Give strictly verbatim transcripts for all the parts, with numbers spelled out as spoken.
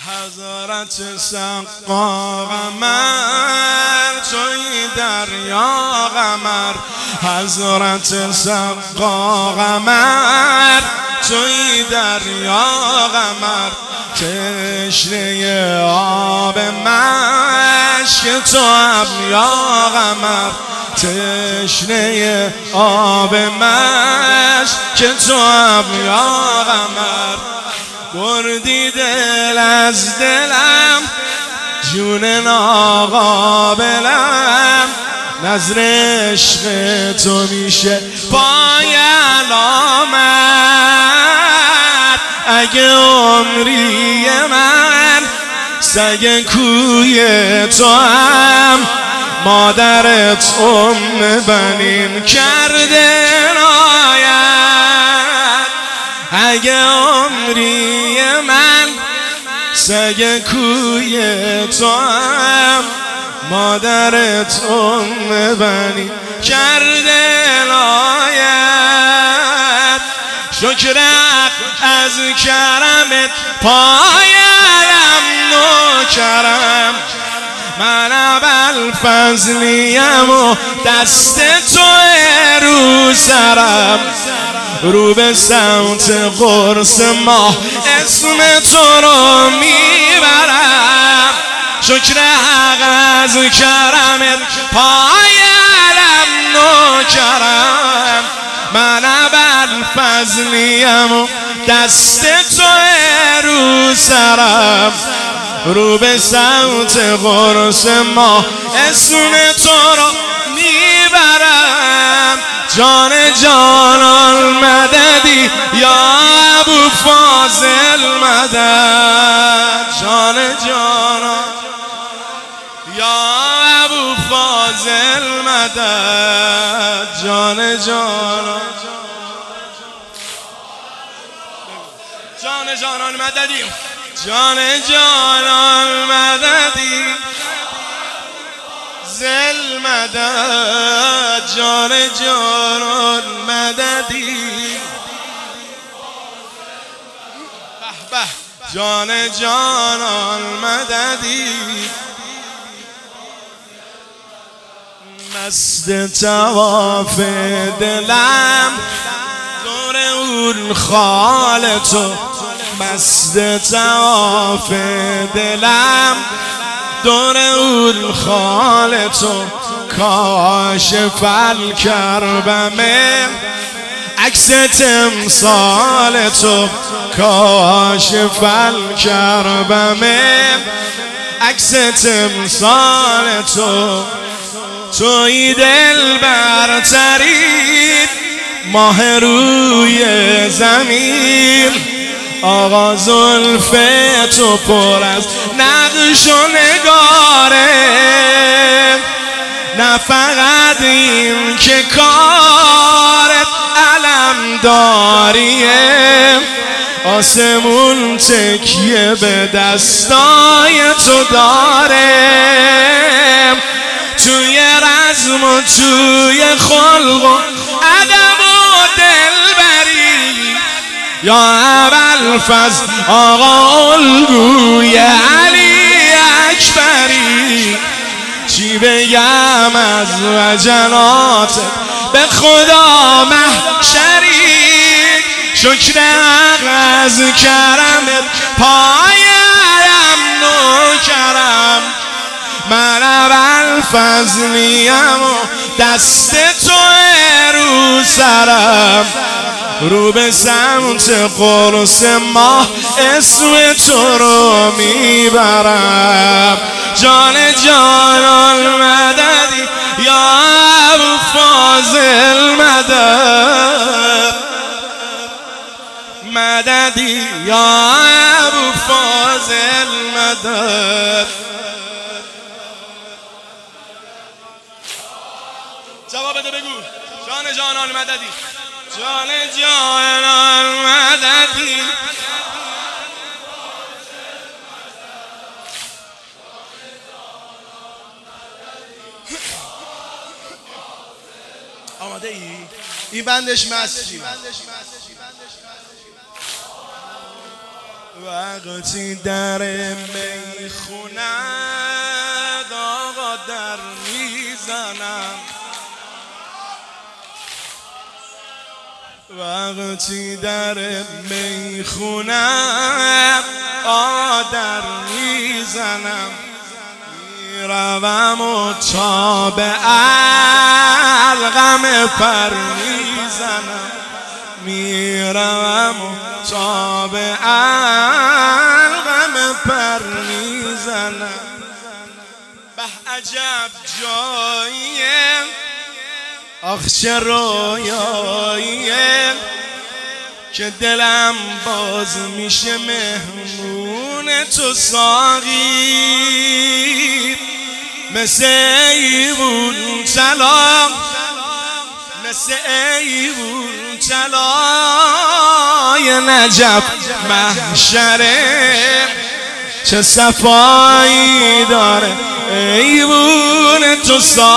حضرت سقا قمر توی دریا قمر، حضرت سقا قمر توی دریا قمر، تشنه آب مشک تو هم یا قمر، تشنه آب مشک تو هم یا قمر. بردی دل از دلم جون ناقابلم، نظر عشق تو میشه پای علامت. اگه عمری من سگ کوی تو هم، مادرت ام بنین کرده ناید. اگه عمری من سگ کوی تو هم، مادرت ام بنی کرده ناید. شکر از کرمت پایم نوکرم، من ابوالفضلیم و دست تو رو سرم، رو به سمت قرص ماه اسم تو رو میبرم. شکر حق از کرمت پایم نوکرم، من ابوالفضلیم و دست تو رو سرم، رو به سمت قرص ماه اسم تو رو میبرم. جان جانان مددی یا ابو فاضل مدد، جان جانان یا ابو فاضل مدد، جان جانان جان جانان مددی، جان جانان مددی زل مدد، جان جانان مددی به به، جان جانان مددی. مست طواف دلم دور اون خال تو، مست طواف دلم دور اون خال تو، کاشف الکربمه عکس تمثال تو، کاشف الکربمه عکس تمثال تو. توی دل برترید ماه روی زمین، آقا زلف تو پر از نقش و نگاره، نه فقط این که کارت علمداریه، آسمون تکیه به دستای تو داره. توی رزم و توی خلق و ادب و دلبری، یا ابوالفضل آقا الگوی علی اکبری، چی بگم از وجنات به خدا محشری. شکر حق از کرمت پایم نوکرم، من ابوالفضلیم و دست تو رو سرم، رو به سمت قرص ماه اسم تو رو میبرم. جان جانان مددی یا ابو فاضل مدد، مددی یا ابو فاضل مدد. جواب بده بگو. جان جانان مددی، جان جانان مددی. آماده ای؟ این بندش مستی. وقتی در می خوند آقا در میزنم، وقتی در می خوند آقا در میزنم، میروم و تا به علقم پر میزنم، میروم و تا به علقم پر میزنم. به عجب جاییه، آخ چه رویاییه که دلم باز میشه مهمون تو ساقی، مثل ایوون طلا، مثل ایوون طلای نجف محشره، چه صفایی داره ایوون تو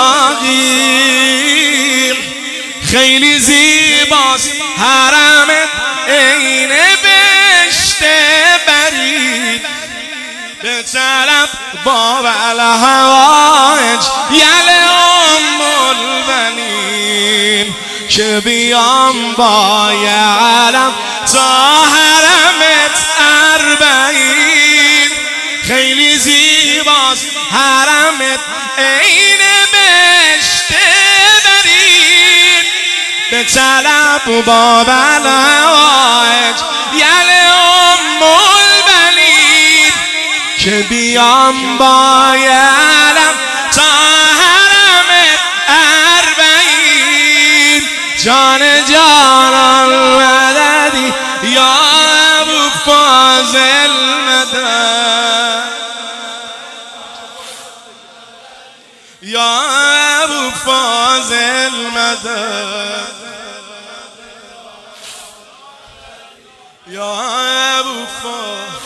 ساقی، خیلی زیباست حرمت عین بهشت برید، به طلب باب الهوایج یل ام البنین، که بیام با علم تا حرمت اربعین، خیلی زیباست حرمت عین بهشت برید، به طلب باب الهوایج یل ام البنین، که بیام با علم تا حرمت اربعین. جان جانان مددی یا ابو فاضل مدد، یا ابو فاضل مدد، یا ابو فاضل